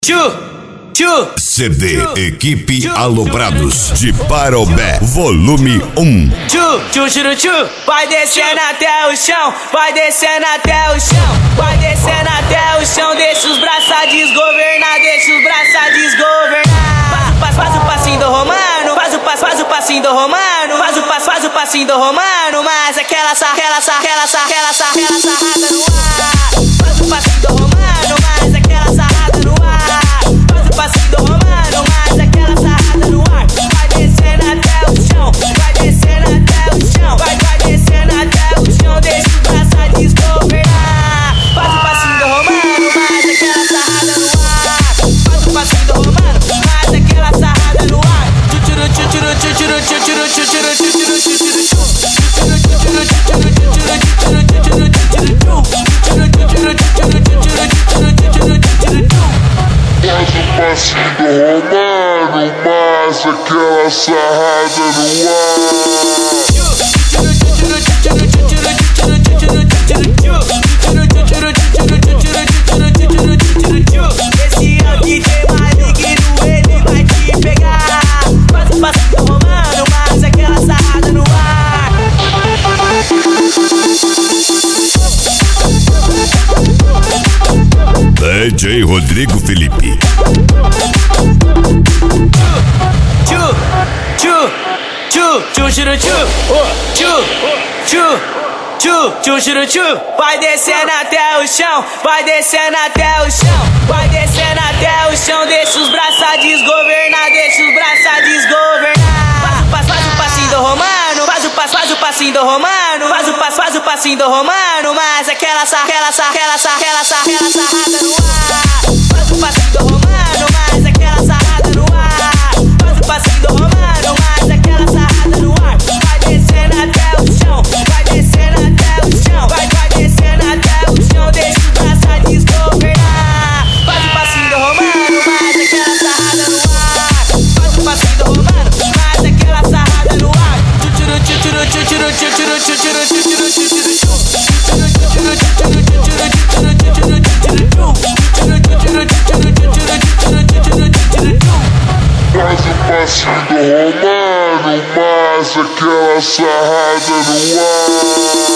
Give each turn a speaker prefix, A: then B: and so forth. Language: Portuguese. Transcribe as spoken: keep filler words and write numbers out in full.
A: Tchu, tchu,
B: C D Equipe Alobrados de Parobé, volume um.
A: tchu, tchu, tchu, tchu, vai descendo até o chão, vai descendo até o chão, vai descendo até o chão, deixa os braços desgovernar, deixa os braços desgovernar. Faz, faz, faz o passinho do romano, faz o passo, faz o passinho do romano, faz o passo, faz o passinho do romano, mas aquela sa, aquela sa, aquela sa, aquela sa, aquela sarrada no ar. Faz o passinho do romano, mas aquela sarrada no ar. Faz o passinho do romano, mas aquela sarrada no ar. Vai descendo até o chão, vai descendo até o chão, vai, vai descendo até o chão, deixa os braços desgovernar. Faz o passinho do romano, mas aquela sarrada no ar. Faz o passinho do romano, mas aquela sarrada no ar. Tchuru, tchuru, tchuru, tchuru, tchuru, tchuru, tchuru, tchuru,
C: Faz o passinho do romano, mas aquela sarrada no ar.
A: Esse é o D J maligno, ele vai te pegar. Faz o passinho do romano, mas aquela sarrada no ar.
B: D J Rodrigo Felipe.
A: Tchu, tchu, tchu, tchu, tchu, tchu, tchu, tchu, tchu, tchu, tchu, vai descendo até o chão, vai descendo até o chão, vai descendo até o chão, deixa os braços desgovernar, deixa os braços desgovernar. Faz o passo, faz o passinho do romano, faz o passo, faz o passinho do romano, faz o passo, faz o passinho do romano, mas aquela sa, aquela sa, aquela sa, aquela sa, aquela sarrada no ar. Faz o passinho do romano, mas aquela sarrada no ar. Faz o passinho do romano, mas aquela sarrada no ar. Vai descendo até o chão, vai descendo até o chão, vai, vai descendo até o chão, deixa os braços desgovernar. Faz o passinho do romano, mas aquela sarrada no ar. Faz o passinho do romano, mas aquela sarrada no ar. Tchuru, tchuru, tchuru, tchuru, tchuru, tchuru, tchuru, tchuru,
C: Faz o passinho do romano, mas aquela sarrada no ar.